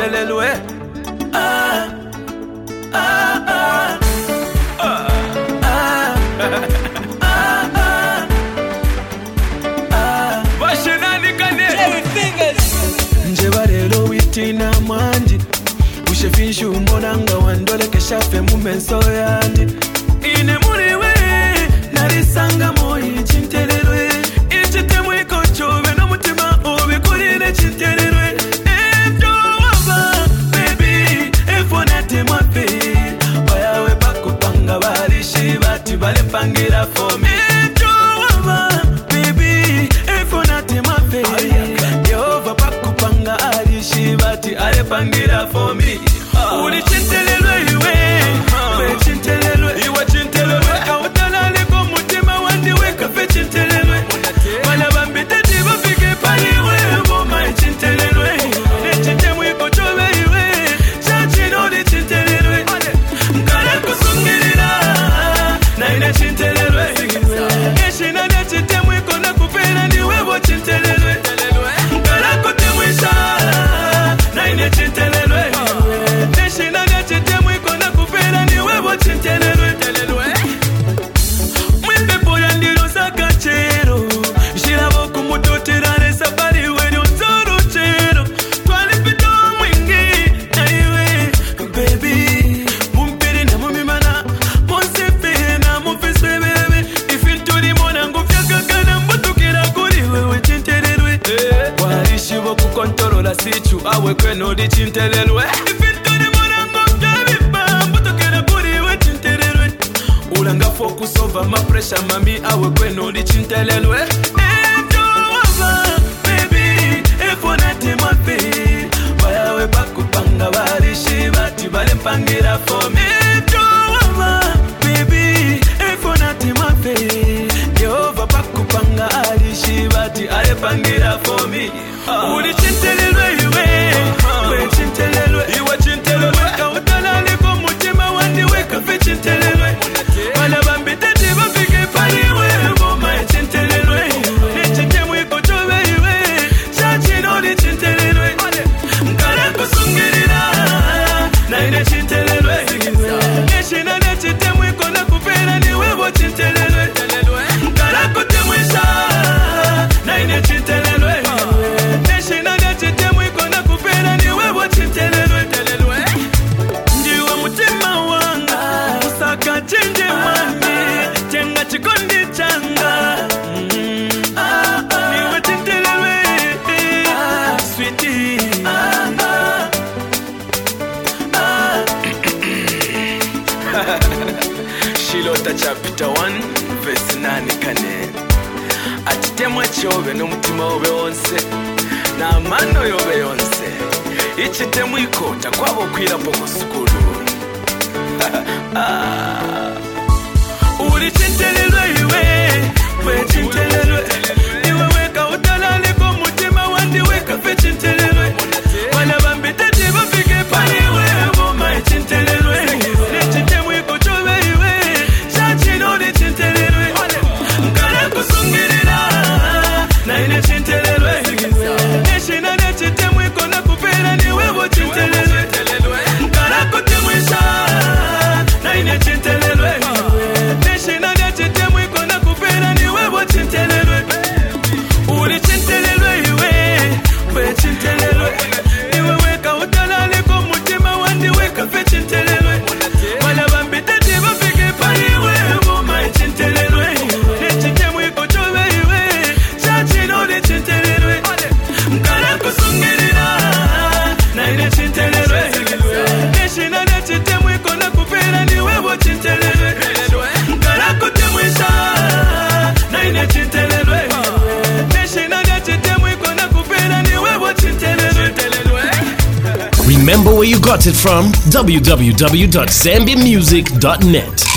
chintelelwe. Nje barelo witina mwanji ushefishu mbonanga wandole keshafe mumenso yandi ine muriwe narisanga moyi chintelelwe ichitemu ikochobe no mutima ubikurire chintelelwe ebyo waba baby efonate mape bayawe bakupanga barishi bati balepangira for me ebyo waba baby efonate mape Yehova bakupanga arishi bati alepangira for me uli chintelelwe iwe chintelelwe iwe chintelelwe kautala liko mutima wandi weka fe chintelelwe wala bambite tiba fike paliwe boma chintelelwe nechitemu iko chobe iwe chachino li chintelelwe mkala kusungirira na ine chintelelwe neshina nechitemu iko na kupera ni webo chintelelwe mkala kutemwisha na ine chintelelwe neshina nechitemu iko na kupera ni webo chintelelwe mwembe poya ndiro sakachero shirabo kumutoterane safari wenyo zoro chero twalipito mwingi na iwe baby mumpiri na mumimana monsefe na mufiswe bebe ifinturi mona ngufyakakana mbutukira kuri wewe chintelelwe warishibo kukontorola sichu awe kweno li chintelelwe ifinturi mona ngufyabimba mbutukira kuri wewe chintelelwe ulanga focus over my pressure mami awe kweno li chintelelwe ebyo waba baby efonate mape bayawe bakupanga barishi bati balempangira for me ebyo waba baby efonate mape Yehova bakupanga arishi bati alepangira for me uli chintelelwe iwe chintelelwe iwe chintelelwe kautala liko mutima wandi weka fe chintelelwe wala bambite tiba fike paliwe boma chintelelwe nechitemu iko chobe iwe chachino li chintelelwe mkala kusungirira na ine chintelelwe neshina nechitemu iko na kupera ni webo chintelelwe mkala kutemwisha na ine chintelelwe neshina nechitemu iko na kupera ni webo chintelelwe ndiwe mutima wanga usaka chinje mwami chenga chikondi changa niwe chintelelwe sweetie Shilota chapter 1 verse 9 kane atitemwa chobe n'umutima wobe wonse n'amano yobe yonse ichitemu ikota kwabo kwirapo musukuru uli chintelelwe iwe chintelelwe iwe weka utala liko mutima wandi weka fe chintelelwe wala bambite tiba fike paliwe boma chintelelwe nechitemu iko chobe iwe chachino li chintelelwe mkala kusungirira na ine chintelelwe neshina nechitemu iko na kupera ni webo chintelelwe mkala kutemwisha na ine chintelelwe neshina nechitemu iko na kupera ni webo chintelelwe uli chintelelwe iwe chintelelwe iwe weka utala liko mutima wandi weka fe chintelelwe wala bambite tiba fike paliwe boma chintelelwe nechitemu iko chobe iwe chachino li chintelelwe mkala kusungirira na ine chintelelwe neshina nechitemu iko na kupera ni webo chintelelwe mkala kutemwisha na ine chintelelwe neshina nechitemu iko na kupera ni webo chintelelwe Remember where you got it from? www.zambiamusic.net.